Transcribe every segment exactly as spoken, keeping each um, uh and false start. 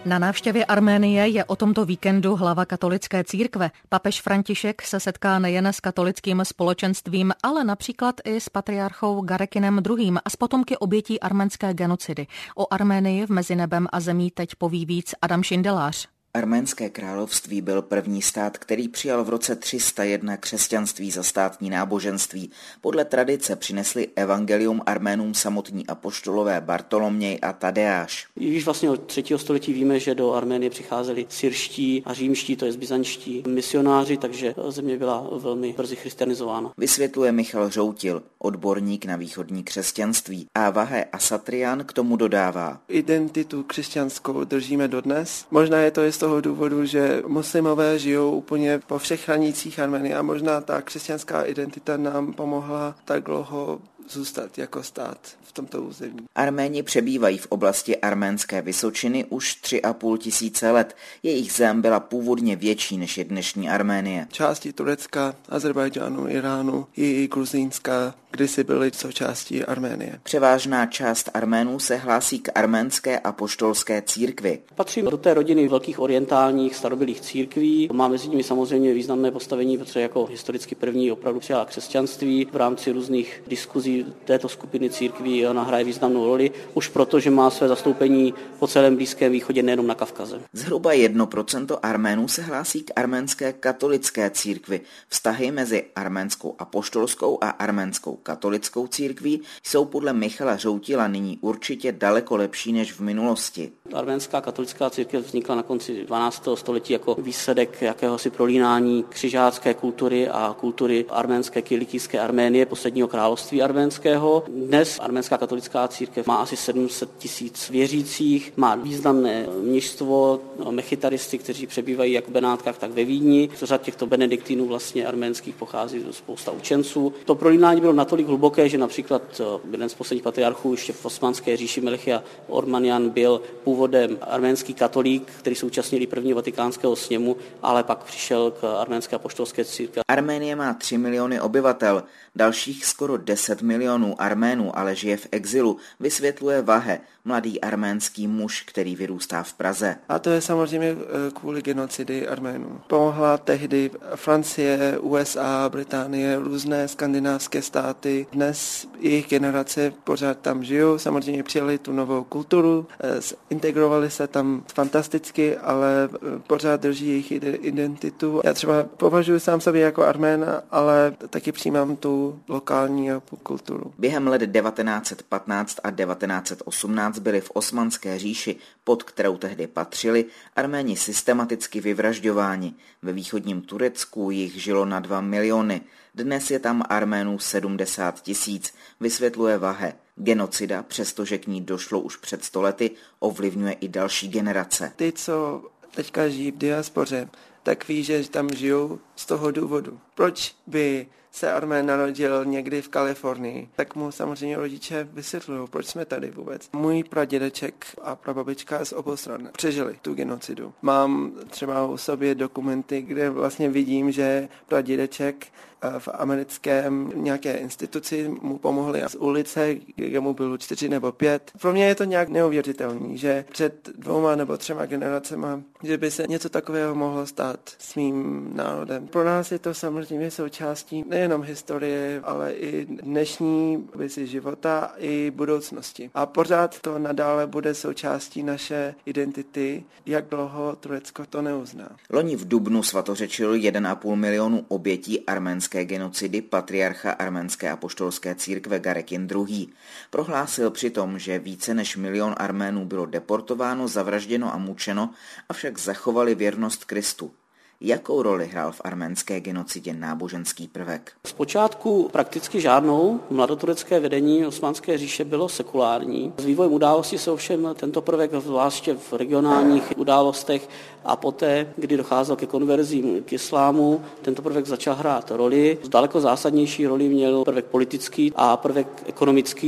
Na návštěvě Arménie je o tomto víkendu hlava katolické církve. Papež František se setká nejen s katolickým společenstvím, ale například i s patriarchou Garekinem druhým. a s potomky obětí arménské genocidy. O Arménii v mezi nebem a zemí teď poví víc Adam Šindelář. Arménské království byl první stát, který přijal v roce tři sta jedna křesťanství za státní náboženství. Podle tradice přinesli evangelium Arménům samotní apoštolové Bartoloměj a Tadeáš. Již vlastně od třetího století víme, že do Arménie přicházeli syrští a římští, to je byzantští misionáři, takže země byla velmi brzy christianizována. Vysvětluje Michal Řoutil, odborník na východní křesťanství. A Vahe Asatrian k tomu dodává. Identitu křesťanskou držíme dodnes. Možná je to je z toho důvodu, že muslimové žijou úplně po všech hranicích Arménie a možná ta křesťanská identita nám pomohla tak dlouho zůstat jako stát v tomto území. Arméni přebývají v oblasti Arménské Vysočiny už tři a půl tisíce let. Jejich zem byla původně větší než je dnešní Arménie. Části Turecka, Azerbajdžánu, Iránu i Gruzínska kdysi byly součástí Arménie. Převážná část Arménů se hlásí k arménské apoštolské církvi. Patří do té rodiny velkých orientálních starobylých církví. Má mezi nimi samozřejmě významné postavení, protože jako historicky první opravdu přijala křesťanství. V rámci různých diskuzí této skupiny církví ona hraje významnou roli, už proto, že má své zastoupení po celém Blízkém východě, nejenom na Kavkaze. Zhruba jedno procento Arménů se hlásí k arménské katolické církvi. Vztahy mezi arménskou apoštolskou a arménskou katolickou církví jsou podle Michala Řoutila nyní určitě daleko lepší než v minulosti. Arménská katolická církev vznikla na konci dvanáctého století jako výsledek jakéhosi prolínání křižácké kultury a kultury arménské kilikijské Arménie, posledního království arménského. Dnes arménská katolická církev má asi sedm set tisíc věřících, má významné množstvo mechitaristy, kteří přebývají jak v Benátkách, tak ve Vídni. Z řad těchto benediktínů vlastně arménských pochází spousta učenců. To prolínání bylo natolik hluboké, že například jeden z posledních patriarchů ještě v Osmanské říši Melchia Ormanian byl původem arménský katolík, který současnil prvního vatikánského sněmu, ale pak přišel k arménské apoštolské církvi. Arménie má tři miliony obyvatel, dalších skoro deset milionů Arménů ale žije v exilu, vysvětluje Vahe, mladý arménský muž, který vyrůstá v Praze. A to je samozřejmě kvůli genocidy Arménů. Pomohla tehdy Francie, U S A, Británie, různé skandinávské státy. Dnes jejich generace pořád tam žijou, samozřejmě přijali tu novou kulturu, integrovali se tam fantasticky, ale pořád drží jejich identitu. Já třeba považuji sám sebe jako Arména, ale taky přijímám tu lokální kulturu. Během let devatenáct set patnáct a devatenáct set osmnáct byli v Osmanské říši, pod kterou tehdy patřili, Arméni systematicky vyvražďováni. Ve východním Turecku jich žilo na dva miliony. Dnes je tam Arménů sedmdesát tisíc, vysvětluje Vahe. Genocida, přestože k ní došlo už před sto lety, ovlivňuje i další generace. Ty, co teďka žijí v diaspoře, tak ví, že tam žijou z toho důvodu. Proč by se Armén narodil někdy v Kalifornii, tak mu samozřejmě rodiče vysvětlují, proč jsme tady vůbec. Můj pradědeček a prababička z obou stran přežili tu genocidu. Mám třeba u sobě dokumenty, kde vlastně vidím, že pradědeček v americkém nějaké instituci mu pomohli z ulice, kde mu bylo čtyři nebo pět. Pro mě je to nějak neuvěřitelný, že před dvouma nebo třema generacema, že by se něco takového mohlo stát s mým národem. Pro nás je to samozřejmě součástí nejenom historie, ale i dnešní věci života i budoucnosti. A pořád to nadále bude součástí naše identity, jak dlouho Turecko to neuzná. Loni v dubnu svatořečil jeden a půl milionu obětí arménské genocidy patriarcha arménské apoštolské církve Garekin druhý. Prohlásil přitom, že více než milion Arménů bylo deportováno, zavražděno a mučeno, avšak zachovali věrnost Kristu. Jakou roli hrál v arménské genocidě náboženský prvek? Zpočátku prakticky žádnou. Mladoturecké vedení Osmanské říše bylo sekulární. S vývojem událostí se ovšem tento prvek, zvláště v regionálních událostech a poté, kdy docházelo ke konverzím k islámu, tento prvek začal hrát roli. Daleko zásadnější roli měl prvek politický a prvek ekonomický.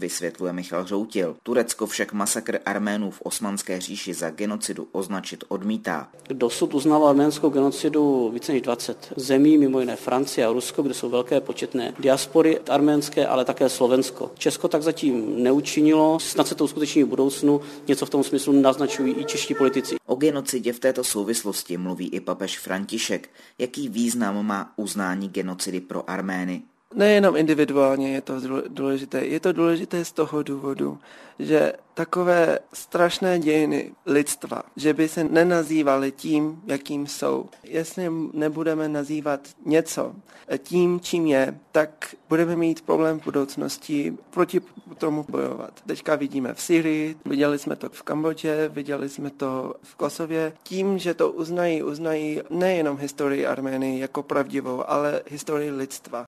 vysvětluje Michal Řoutil. Turecko však masakr Arménů v Osmanské říši za genocidu označit odmítá. Dosud uznalo arménskou genocidu více než dvacet zemí, mimo jiné Francie a Rusko, kde jsou velké početné diaspory arménské, ale také Slovensko. Česko tak zatím neučinilo, snad se to uskuteční v budoucnu, něco v tom smyslu naznačují i čeští politici. O genocidě v této souvislosti mluví i papež František. Jaký význam má uznání genocidy pro Armény? Nejenom individuálně je to důležité, je to důležité z toho důvodu, že takové strašné dějiny lidstva, že by se nenazývaly tím, jakým jsou. Jestli nebudeme nazývat něco tím, čím je, tak budeme mít problém v budoucnosti proti tomu bojovat. Teďka vidíme v Syrii, viděli jsme to v Kambodži, viděli jsme to v Kosově. Tím, že to uznají, uznají nejenom historii Arménie jako pravdivou, ale historii lidstva.